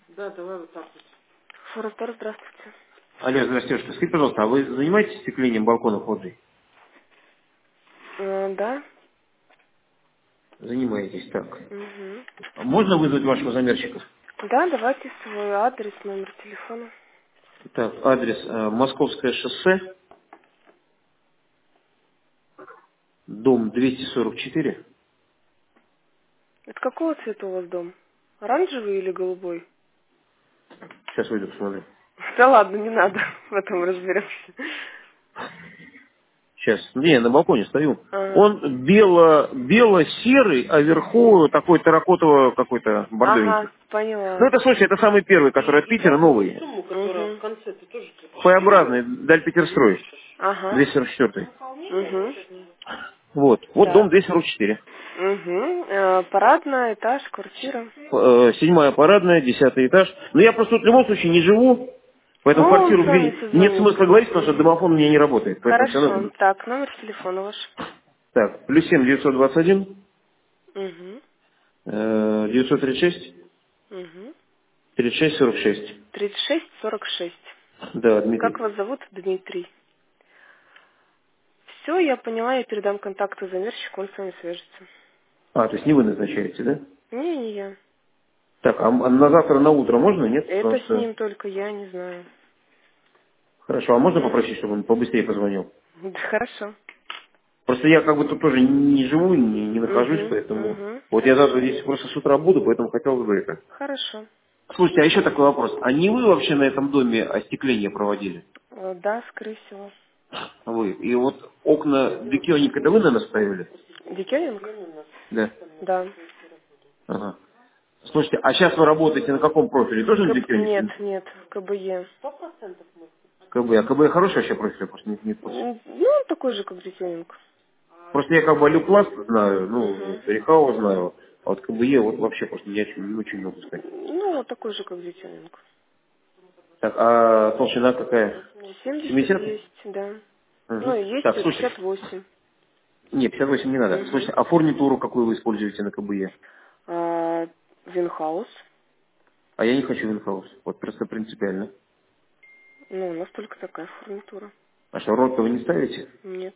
Да, давай вот так вот. Фуратор, здравствуйте. Алло, здравствуйте, скажите, пожалуйста, а вы занимаетесь стеклением балконов лоджий? Да? Занимаетесь, так. Угу. А можно вызвать вашего замерщика? Да, давайте свой адрес, номер телефона. Так, адрес Московское шоссе, дом 244. Это какого цвета у вас дом? Оранжевый или голубой? Сейчас выйду, посмотрю. Да ладно, не надо, в этом разберемся. Сейчас, не, на балконе стою. Ага. Он бело-серый, а вверху такой терракотово какой-то бордовенький. Ага, поняла. Ну это, слушай, это самый первый, который от И Питера, красную новый. сумму, которая в конце, ты тоже П-образный, Даль Питерстрой, Ага. 244. Угу. Вот дом Так. 244. Угу. Парадная, этаж, квартира. Седьмая парадная, 10-й этаж. Но я просто тут в любом случае не живу, Ну, поэтому он квартиру с вами нет смысла созвонится. говорить, потому что домофон у меня не работает. Поэтому все Хорошо. равно... Так, номер телефона ваш. Так, +7 921 Угу. 936 Угу. 36 46. 36-46. Да, Как Дмитрий. вас зовут? Дмитрий. Все, я поняла, я передам контакты замерщику, он с вами свяжется. А, то есть не вы назначаете, да? Не я. Так, а на завтра на утро можно, нет? Потому Это с что... ним только я, не знаю. Хорошо, а можно попросить, чтобы он побыстрее позвонил? Да, хорошо. Просто я как бы тут тоже не живу, не нахожусь, Угу, поэтому... угу. Вот я завтра здесь просто с утра буду, поэтому хотел бы это. Хорошо. Слушайте, а еще такой вопрос. А не вы вообще на этом доме остекление проводили? Да, скорее всего. Вы. И вот окна Бекионик, это вы, наверное, ставили? Дикенинг? Да. Да. Ага. Слушайте, а сейчас вы работаете на каком профиле? Тоже на Бекионик? Нет, нет, КБЕ. КБ. А КБ хороший вообще профиль? Я просто не в курсе. Ну, он такой же, как Дикенинг. Просто я как бы Алюпласт знаю, ну, Угу. Рехау знаю, а вот КБЕ вот вообще просто не очень много сказать. Ну, вот такой же, как Дикенинг. Так, а толщина какая? 70 70? есть, да. Ну, Угу. и есть Так, слушай, 58. не, 58 не надо. Угу. Слушайте, а фурнитуру какую вы используете на КБЕ? Винхаус. А я не хочу инхаус. Вот просто принципиально. Ну, у нас только такая фурнитура. А что, рот вы не ставите? Нет.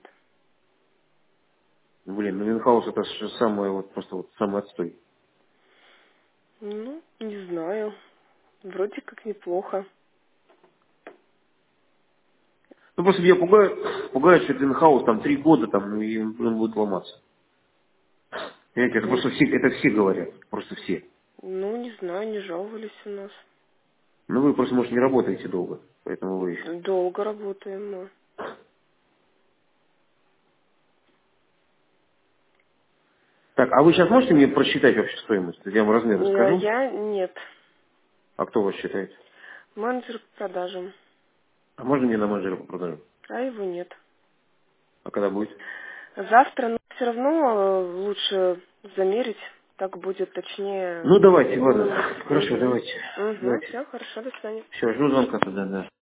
Блин, ну инхаус это же самое, вот просто вот самый отстой. Ну, не знаю. Вроде как неплохо. Ну просто меня пугает, что это инхаус там 3 года там, ну и он будет ломаться. Понимаете, это Ну, просто все, это все говорят, просто все. ну, не знаю, не жаловались у нас. Ну вы просто, может, не работаете долго, поэтому вы еще. Долго работаем мы. Так, а вы сейчас можете мне просчитать вообще стоимость? Я вам размер расскажу. Я нет. А кто вас считает? Менеджер по продажам. А можно мне на менеджера по продажам? А его нет. А когда будет? Завтра, но все равно лучше замерить. Так будет точнее. Ну давайте, ладно. Хорошо, Угу. давайте. Угу. Давайте. Все, хорошо, до свидания. Все, жду звонка тогда, да.